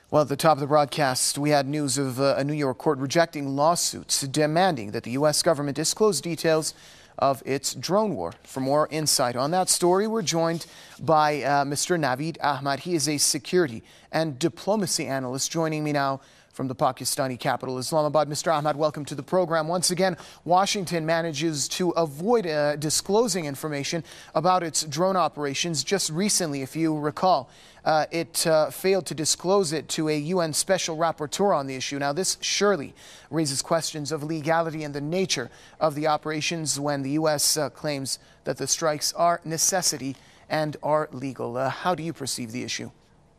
Well, at the top of the broadcast, we had news of a New York court rejecting lawsuits demanding that the U.S. government disclose details of its drone war. For more insight on that story, we're joined by Mr. Naveed Ahmad. He is a security and diplomacy analyst joining me now from the Pakistani capital, Islamabad. Mr. Ahmad, welcome to the program. Once again, Washington manages to avoid disclosing information about its drone operations. Just recently, if you recall, it failed to disclose it to a UN special rapporteur on the issue. Now, this surely raises questions of legality and the nature of the operations when the U.S. Claims that the strikes are necessity and are legal. How do you perceive the issue?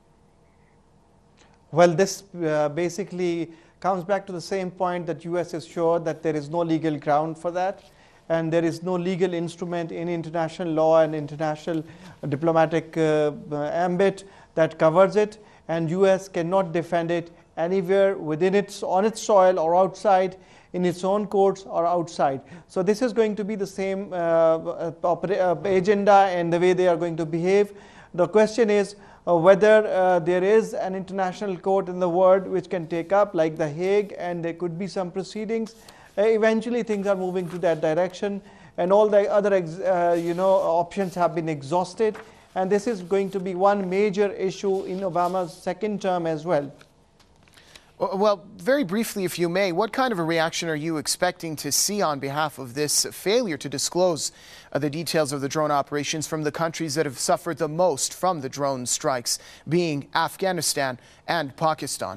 Well, this basically comes back to the same point that U.S. is sure that there is no legal ground for that, and there is no legal instrument in international law and international diplomatic ambit that covers it, and U.S. cannot defend it anywhere within on its soil or outside, in its own courts or outside. So this is going to be the same agenda and the way they are going to behave. The question is whether there is an international court in the world which can take up, like The Hague, and there could be some proceedings. Eventually things are moving to that direction, and all the other options have been exhausted, and this is going to be one major issue in Obama's second term as well. Well, very briefly, if you may, what kind of a reaction are you expecting to see on behalf of this failure to disclose the details of the drone operations from the countries that have suffered the most from the drone strikes, being Afghanistan and Pakistan?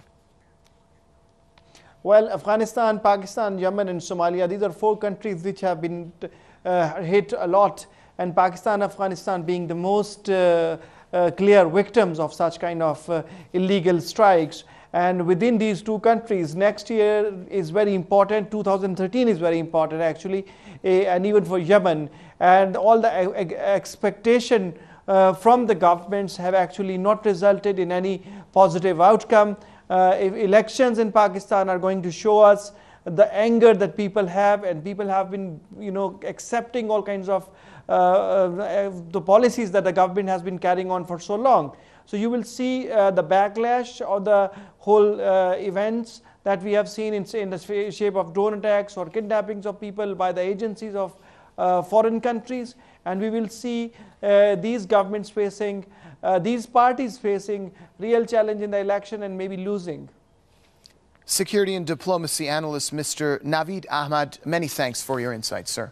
Well, Afghanistan, Pakistan, Yemen and Somalia, these are four countries which have been hit a lot, and Pakistan, Afghanistan being the most clear victims of such kind of illegal strikes. And within these two countries, next year is very important. 2013 is very important, actually, and even for Yemen. And all the expectation from the governments have actually not resulted in any positive outcome. If elections in Pakistan are going to show us the anger that people have, and people have been, accepting all kinds of the policies that the government has been carrying on for so long. So you will see the backlash of the whole events that we have seen in the shape of drone attacks or kidnappings of people by the agencies of foreign countries, and we will see these governments facing, these parties facing real challenge in the election and maybe losing. Security and diplomacy analyst Mr. Naveed Ahmad, many thanks for your insights, sir.